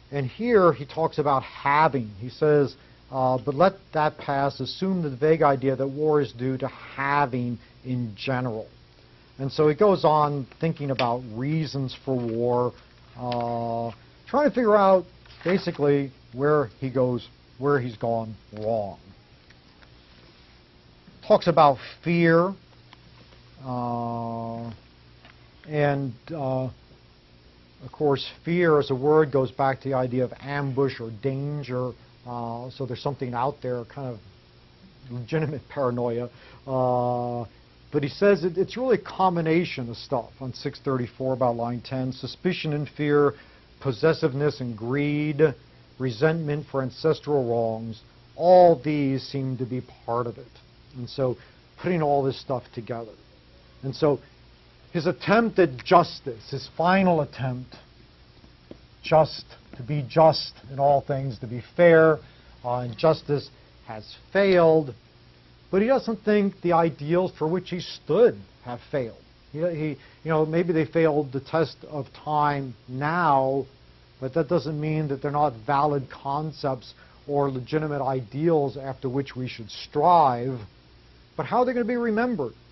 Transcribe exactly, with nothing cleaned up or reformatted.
And here he talks about having. He says, uh, but let that pass. Assume the vague idea that war is due to having in general. And so he goes on thinking about reasons for war, uh, trying to figure out basically where he goes, where he's gone wrong. Talks about fear, uh, and uh, of course, fear as a word goes back to the idea of ambush or danger. Uh, so there's something out there, kind of legitimate paranoia. Uh, but he says it, it's really a combination of stuff on six thirty-four, about line ten. Suspicion and fear, possessiveness and greed, resentment for ancestral wrongs. All these seem to be part of it. And so putting all this stuff together. And so his attempt at justice, his final attempt, just to be just in all things, to be fair, uh, and justice has failed. But he doesn't think the ideals for which he stood have failed. He, he, you know, maybe they failed the test of time now, but that doesn't mean that they're not valid concepts or legitimate ideals after which we should strive. But how are they going to be remembered?